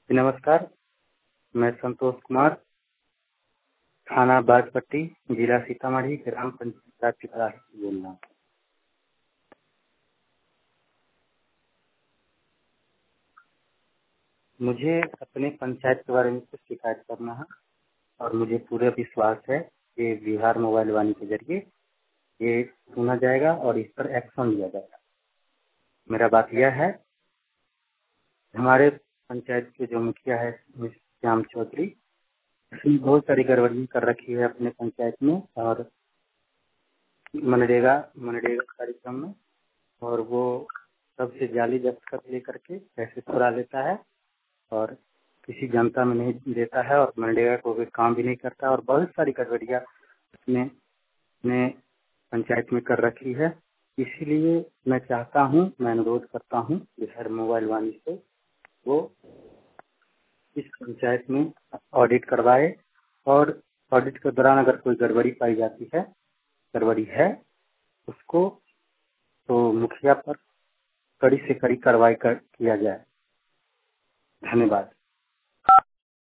नमस्कार, मैं संतोष कुमार, थाना बाजपट्टी, जिला सीतामढ़ी, ग्राम पंचायत पिपराही से बोल रहा हूँ। मुझे अपने पंचायत के बारे में कुछ शिकायत करना है और मुझे पूरा विश्वास है कि बिहार मोबाइल वाणी के जरिए ये सुना जाएगा और इस पर एक्शन लिया जाएगा। मेरा बात यह है, हमारे पंचायत के जो मुखिया है श्याम चौधरी, उसने बहुत सारी गड़बड़ी कर रखी है अपने पंचायत में और मनरेगा कार्यक्रम में, और वो सबसे जाली दस्तखत लेकर के पैसे चुरा लेता है और किसी जनता में नहीं देता है और मनरेगा को भी काम भी नहीं करता और बहुत सारी गड़बड़ियाँ उसने अपने पंचायत में कर रखी है। इसीलिए मैं चाहता हूँ, मैं अनुरोध करता हूँ बिहार मोबाइल वाणी से वो इस पंचायत में ऑडिट करवाए और ऑडिट के दौरान अगर कोई गड़बड़ी पाई जाती है, गड़बड़ी है, उसको तो मुखिया पर कड़ी से कड़ी कार्रवाई किया जाए। धन्यवाद।